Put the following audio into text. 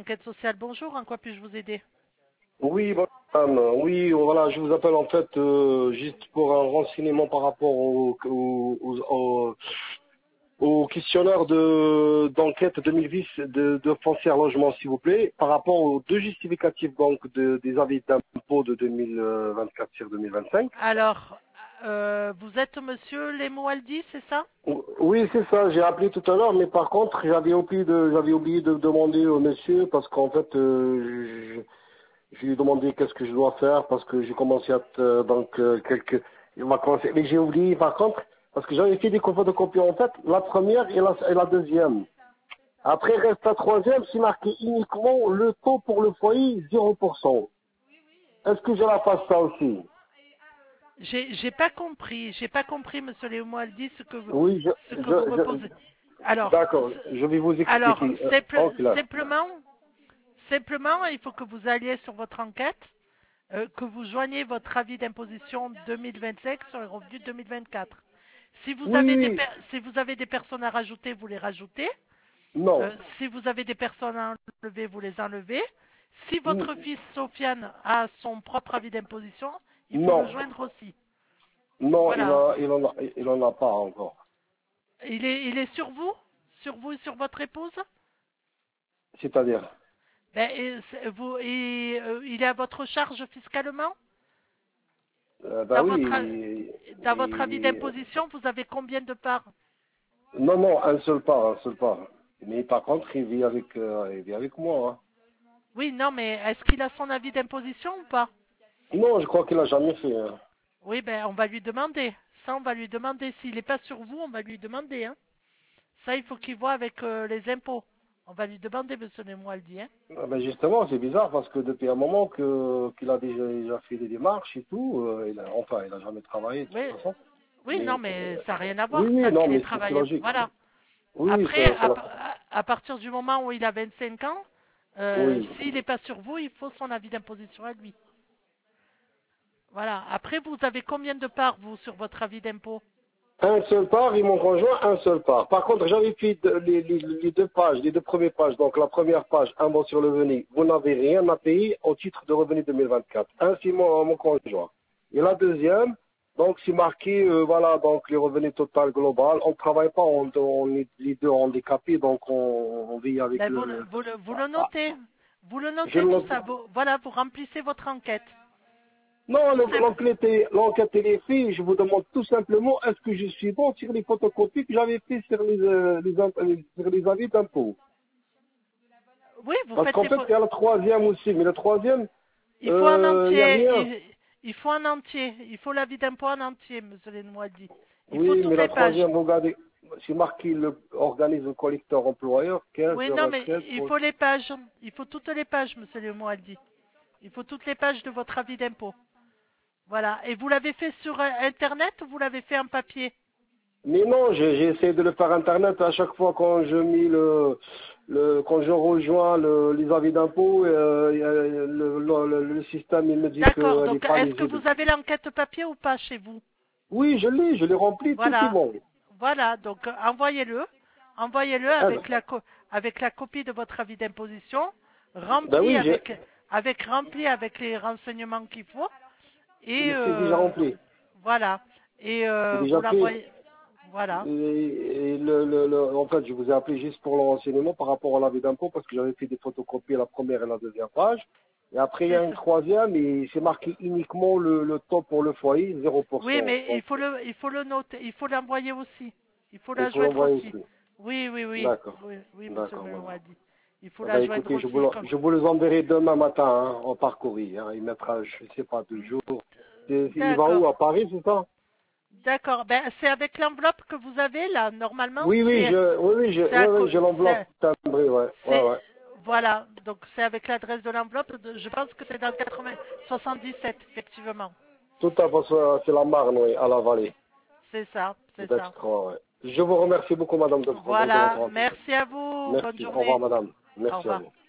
enquête sociale, bonjour, en quoi puis-je vous aider? Oui, madame. Oui, voilà, je vous appelle en fait juste pour un renseignement par rapport au questionnaire d'enquête 2010 de foncière logement, s'il vous plaît, par rapport aux deux justificatifs donc des avis d'impôt de 2024 sur 2025. Alors, vous êtes monsieur Lemoualdi, c'est ça? Oui, c'est ça, j'ai appelé tout à l'heure, mais par contre, j'avais oublié de demander au monsieur parce qu'en fait, je lui ai demandé qu'est-ce que je dois faire parce que j'ai commencé à quelques vacances. Mais j'ai oublié par contre, parce que j'avais fait des photocopies en fait, la première et la deuxième. Après reste la troisième, c'est marqué uniquement le taux pour le foyer 0%. Est-ce que je la fasse ça aussi? J'ai pas compris, monsieur Lemoualdi, Oui, ce que vous me posez. Alors, d'accord, je vais vous alors expliquer. En clair. simplement, il faut que vous alliez sur votre enquête, que vous joignez votre avis d'imposition 2025 sur les revenus 2024. Oui, oui, Si vous avez des personnes à rajouter, vous les rajoutez. non. Si vous avez des personnes à enlever, vous les enlevez. Si N- votre fils Sofiane a son propre avis d'imposition, il faut le Non, joindre aussi. non, Voilà. il en a pas encore. Il est sur vous et sur votre épouse. C'est-à-dire, Ben, il est à votre charge fiscalement. bah Dans votre, a- oui, dans votre avis d'imposition, vous avez combien de parts? non, non, un seul pas, un seul pas. Mais par contre, il vit avec moi. Hein. Oui, non, mais est-ce qu'il a son avis d'imposition ou pas? Non, je crois qu'il a jamais fait. Hein. Oui, ben, on va lui demander. Ça, on va lui demander. S'il n'est pas sur vous, on va lui demander. Hein. Ça, il faut qu'il voit avec les impôts. On va lui demander, monsieur Nemoaldi. Hein. Ah ben justement, c'est bizarre parce que depuis un moment qu'il a déjà fait des démarches et tout, il a jamais travaillé de Oui, toute façon. oui, non, Mais mais ça n'a rien à oui, voir, oui, ça, non, qu'il ait mais c'est travaillé. logique. Voilà. Oui, oui, Après, c'est la... à partir du moment où il a 25 ans, Oui. s'il n'est pas sur vous, il faut son avis d'imposition à lui. Voilà. Après, vous avez combien de parts, vous, sur votre avis d'impôt? Un seul part et mon conjoint, un seul part. Par contre, j'avais fait les deux pages, les deux premières pages. Donc, la première page, impôt sur le revenu, vous n'avez rien à payer au titre de revenu 2024. Ainsi, mon conjoint. Et la deuxième, donc, c'est marqué, voilà, donc, les revenus total global. On ne travaille pas, on est les deux handicapés, donc, on vit avec Ben, le... vous le Ah, notez. Vous le je notez tout le... ça. Voilà, vous remplissez votre enquête. Non, Tout simple. l'enquête elle est faite. Je vous demande tout simplement, est-ce que je suis bon sur les photocopies que j'avais fait sur sur les avis d'impôt? Oui, vous Parce faites qu'en les fait, il y a le troisième aussi, mais le troisième, Il faut un il n'y a entier. rien. Il faut un entier. Il faut l'avis d'impôt en entier, monsieur Lenoir-dit. Il faut Oui, mais toutes la les pages. troisième, regardez, c'est marqué le organisme collecteur employeur, 15 Oui, non, mais 013 il pour... faut les pages. Il faut toutes les pages, monsieur Lenoir-dit. Il faut toutes les pages de votre avis d'impôt. Voilà. Et vous l'avez fait sur Internet ou vous l'avez fait en papier? Mais non, j'ai essayé de le faire Internet à chaque fois quand je mis quand je rejoins les avis d'impôt, le système il me dit D'accord. qu'elle n'est Donc, pas est-ce que lisible. vous avez l'enquête papier ou pas chez vous? Oui, je l'ai rempli, tout est Voilà. bon. Voilà. Donc, envoyez-le. Envoyez-le Ah ben, avec la copie de votre avis d'imposition, ben oui, rempli avec les renseignements qu'il faut. Et c'est déjà rempli. voilà. Et C'est vous déjà fait. l'envoyez. Voilà. Et en fait, je vous ai appelé juste pour le renseignement par rapport à l'avis d'impôt parce que j'avais fait des photocopies la première et la deuxième page. Et après, il y C'est a une ça. troisième et c'est marqué uniquement le taux pour le foyer, Oui, 0%. mais Donc, il faut le noter, il faut l'envoyer aussi. Il faut il la faut joindre l'envoyer aussi. aussi. Oui, oui, oui. D'accord. Oui, oui, monsieur D'accord, madame. Melouadi. Il faut Eh la ben, joindre écoutez, aussi. je vous les enverrai demain matin hein, en parcourir. Hein. Il mettra, je ne sais pas, 2 jours. Il va où? D'accord. À Paris, c'est ça? D'accord. Ben, c'est avec l'enveloppe que vous avez là. Normalement, Oui, oui, c'est à oui, j'ai l'enveloppe timbrée, ouais, ouais, c'est, ouais. voilà. Donc, c'est avec l'adresse de l'enveloppe. Je pense que c'est dans le 77, effectivement. Tout à fait, c'est la Marne, oui, à la vallée. C'est ça, c'est ça. D'Extra, ouais. Je vous remercie beaucoup, madame, de Voilà. votre renseignement. Merci à vous. Bonne Merci. Au revoir, journée. madame. Au Merci à revoir. vous.